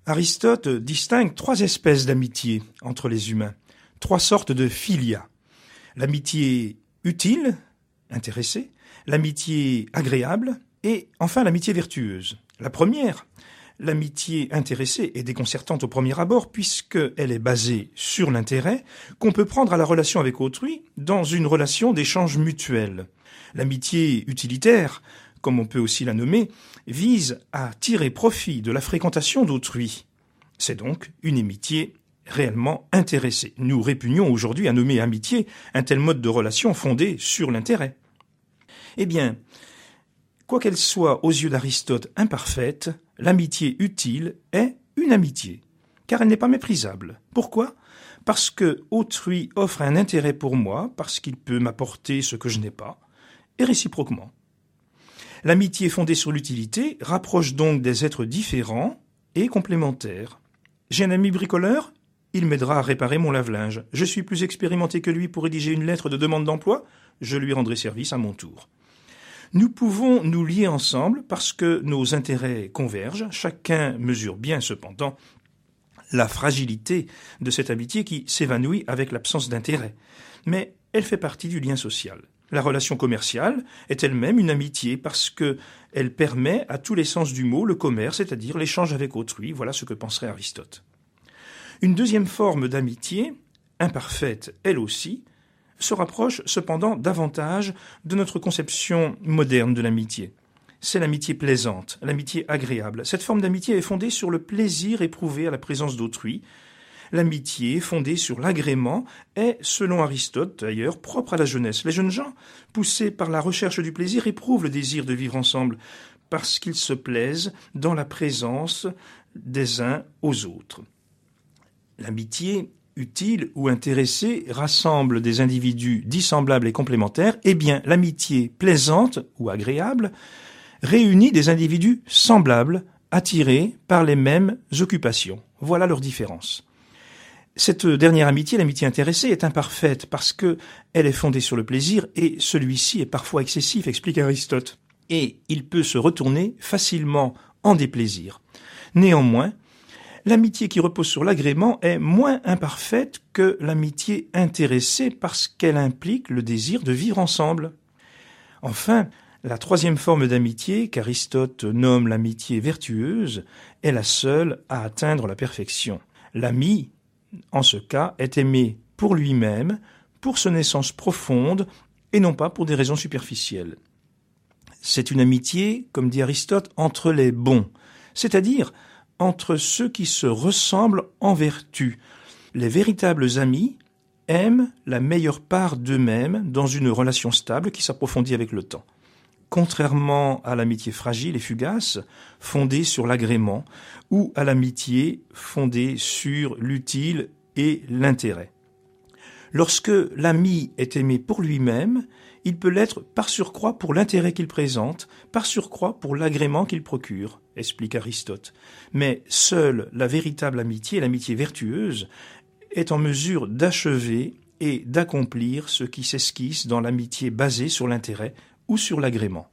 Aristote distingue 3 espèces d'amitié entre les humains, 3 sortes de philia. L'amitié utile, intéressée, l'amitié agréable et enfin l'amitié vertueuse. La première, l'amitié intéressée, est déconcertante au premier abord puisqu'elle est basée sur l'intérêt qu'on peut prendre à la relation avec autrui dans une relation d'échange mutuel. L'amitié utilitaire, comme on peut aussi la nommer, vise à tirer profit de la fréquentation d'autrui. C'est donc une amitié réellement intéressée. Nous répugnons aujourd'hui à nommer amitié un tel mode de relation fondé sur l'intérêt. Eh bien, quoi qu'elle soit aux yeux d'Aristote imparfaite, l'amitié utile est une amitié, car elle n'est pas méprisable. Pourquoi ? Parce que autrui offre un intérêt pour moi, parce qu'il peut m'apporter ce que je n'ai pas, et réciproquement. L'amitié fondée sur l'utilité rapproche donc des êtres différents et complémentaires. J'ai un ami bricoleur, il m'aidera à réparer mon lave-linge. Je suis plus expérimenté que lui pour rédiger une lettre de demande d'emploi, je lui rendrai service à mon tour. Nous pouvons nous lier ensemble parce que nos intérêts convergent, chacun mesure bien cependant la fragilité de cette amitié qui s'évanouit avec l'absence d'intérêt. Mais elle fait partie du lien social. La relation commerciale est elle-même une amitié parce qu'elle permet à tous les sens du mot le commerce, c'est-à-dire l'échange avec autrui. Voilà ce que penserait Aristote. Une deuxième forme d'amitié, imparfaite elle aussi, se rapproche cependant davantage de notre conception moderne de l'amitié. C'est l'amitié plaisante, l'amitié agréable. Cette forme d'amitié est fondée sur le plaisir éprouvé à la présence d'autrui. L'amitié fondée sur l'agrément est, selon Aristote d'ailleurs, propre à la jeunesse. Les jeunes gens, poussés par la recherche du plaisir, éprouvent le désir de vivre ensemble parce qu'ils se plaisent dans la présence des uns aux autres. L'amitié utile ou intéressée rassemble des individus dissemblables et complémentaires. Eh bien, l'amitié plaisante ou agréable réunit des individus semblables, attirés par les mêmes occupations. Voilà leur différence. Cette dernière amitié, l'amitié intéressée, est imparfaite parce qu'elle est fondée sur le plaisir et celui-ci est parfois excessif, explique Aristote. Et il peut se retourner facilement en déplaisir. Néanmoins, l'amitié qui repose sur l'agrément est moins imparfaite que l'amitié intéressée parce qu'elle implique le désir de vivre ensemble. Enfin, la troisième forme d'amitié, qu'Aristote nomme l'amitié vertueuse, est la seule à atteindre la perfection. L'ami, en ce cas, est aimé pour lui-même, pour son essence profonde, et non pas pour des raisons superficielles. C'est une amitié, comme dit Aristote, entre les bons, c'est-à-dire entre ceux qui se ressemblent en vertu. Les véritables amis aiment la meilleure part d'eux-mêmes dans une relation stable qui s'approfondit avec le temps. Contrairement à l'amitié fragile et fugace, fondée sur l'agrément, ou à l'amitié fondée sur l'utile et l'intérêt. Lorsque l'ami est aimé pour lui-même, il peut l'être par surcroît pour l'intérêt qu'il présente, par surcroît pour l'agrément qu'il procure, explique Aristote. Mais seule la véritable amitié, l'amitié vertueuse, est en mesure d'achever et d'accomplir ce qui s'esquisse dans l'amitié basée sur l'intérêt ou sur l'agrément.